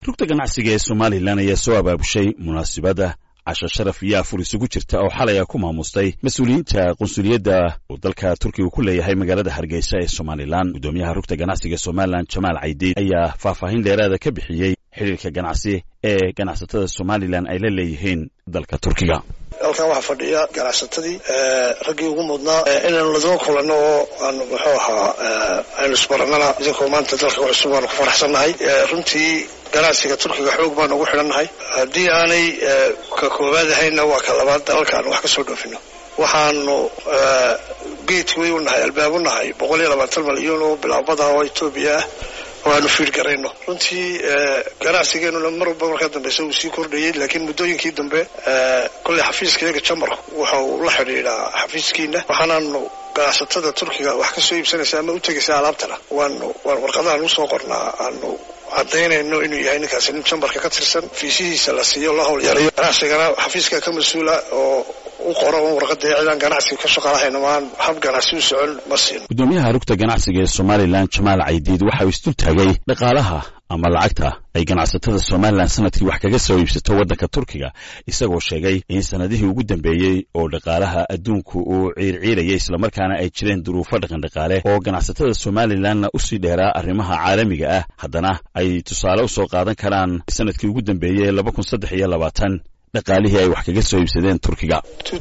rugta ganacsiga ee Soomaaliland ayaa soo abaabushay munaasabada casho sharaf iyo afur isugu jirta oo xalay ku maamustay mas'uuliyiinta qunsuliyadda oo dalka Turkiga ku leeyahay magaalada Hargeysa ee Soomaaliland. Gudoomiyaha rugta ganacsiga Soomaaliland Jamaal Caydiid ayaa faahfaahin dheeraad ah ka bixiyay xiriirka ganacsi ee ganacsatada Soomaaliland ay la leeyihiin dalka Turkiga. halkan waxa fadhiya ganacsatadii ragii ugu mudnaa inaan la kulano oo aan wuxuu ahaa aynu isbarnana idinkoo maanta dalka cusub aan ku faraxsanahay. runtii ganacsiga Turkiga xoog baan ugu xidhannahay. haddii aanay ka koobaadahayna waa ka labaad dalkaan wax ka soo dhoofino. waxaanu gateway u nahay albaab u nahay 120 milyan oo bilaabada oo Itoobiya waanu fiirgarayno. runtii ganacsigeenu marba marka dambe uu sii kordhayay, laakiin muddooyinkii dambe kulli xafiiskayga Jamarku waxa uu la xiriiraa xafiiskiina. waxaanu ganacsatada Turkiga wax ka soo iibsanaysa ama u tagaysa alaabtana waanu warqadahan u soo qornaa aanu cadaynayno inuu yahay ninkaasi nin Jamarka ka tirsan, fiisihiisa la siiyo la hawl yarayo. ganacsigana xafiiska ka mas'uula oo u qoran warqada ciidan ganacsiga ka shaqaalahayn waan hab ganacsi u socon masin. Gudoomiyaha rugta ganacsiga ee Soomaaliland Jamaal Caydiid waxa uu istul taagay dhaqaalaha ama lacagta ay ganacsatada Soomaaliland sanadkii wax kaga soo iibsato waddanka Turkiga, isagoo sheegay in sanadihii ugu dambeeyay oo dhaqaalaha adduunku uu ciirciirayay isla markaana ay jireen duruufo dhaqaale oo ganacsatada Soomaaliland u sii dheeraa arrimaha caalamiga ah, haddana ay tusaale u soo qaadan karaan sanadkii ugu dambeeyay 2023 dhaqaalihii ay wax kaga soo iibsadeen Turkiga.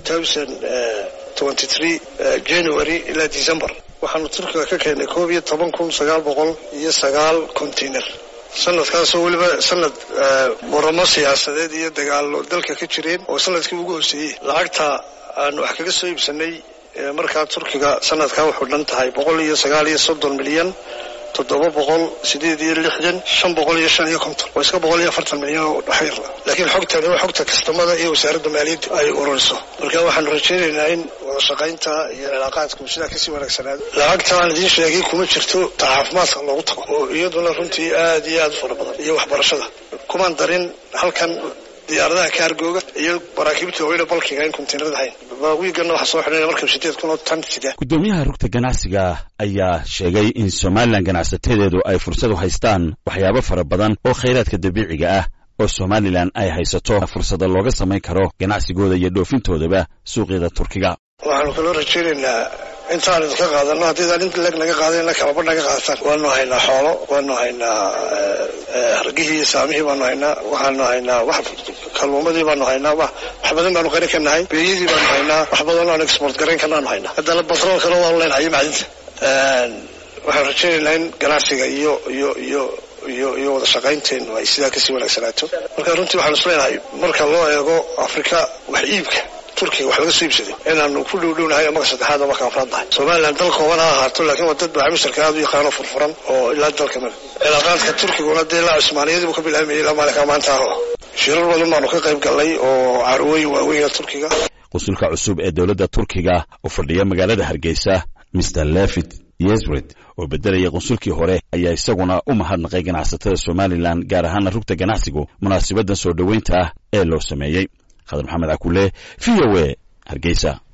2023 January ilaa December waxaanu Turkiga ka keenay 11909 container. sanadkaas oo waliba sanad muramo siyaasadeed iyo dagaalo dalka ka jireen oo sanadkii ugu hooseeyay. lacagta aanu wax kaga soo iibsanay markaa Turkiga sanadka wuxuu dhan tahay 139 milyan 786 550 oo iska 140 milyan oo dhaxayr. laakiin xogtani waa xogta kastamada iyo wasaaradda maaliyadda ay ururiso. marka waxaan rajaynaynaa in wada shaqaynta iyo cilaaqaadku sida ka sii wanaagsanaado. lacagta aan idin sheegay kuma jirto caafimaadka loogu tago oo iyaduna runtii aad iyo aad fara badan iyo waxbarashada kumaan darin halkan diyaaradaha kaargooga iyo baraakiibta oo balkiga in kontiinarada hayn wiigana waxa soo xidhay markab 8,000 oo tan sida. Gudoomiyaha rugta ganacsiga ayaa sheegay in Soomaaliland ganacsateedu ay fursad u haystaan waxyaabo fara badan oo kheyraadka dabiiciga ah oo Soomaaliland ay haysato fursad looga sameyn karo ganacsigooda iyo dhoofintoodaba suuqyada Turkiga. waxaanu kala rajaynaynaa intaan ka qaadano haddii aan inta laga qaadayna kala badh naga qaatan. waanu haynaa xoolo, waanu haynaa hargihii saamihii, baanu haynaa waxaanu haynaa wax kalluumadii, baanu haynaa wax badan baanu qarin karnahay. beeyadii baanu haynaa wax badan oo export gareyn karnaanu haynaa. haddana batroolkana waanu leenahay macdinta. waxaan rajaynaynaa in ganacsiga iyo wada shaqaynteenu ay sidaa kasii wanaagsanaato. marka runtii waxaan isleenahay marka loo eego Afrika wax iibka Turkiga wax laga soo iibsaday inaanu ku dhowdhownahay ama saddexaad ama afraad nahay. Soomaaliland dalka wana ahaato, laakiin wadad baa misharka aad u yaqaano furfuran oo ilaa dalka mid cilaaqaadka Turkiga una deela Cusmaaniyadu ka bilaabmay ilaa maalinka maanta ah. shirar badan baanu ka qayb galay oo carwooyin waaweyn Turkiga. Qunsulka cusub ee dawladda Turkiga oo fadhiya magaalada Hargeysa Mr. Lefit Yezred oo bedelaya qunsulkii hore ayaa isaguna u mahadnaqay ganacsatada Soomaaliland gaar ahaan rugta ganacsigu munaasabada soo dhaweynta ee loo sameeyay. Khadar Maxamed Akule, VOA, Hargeysa.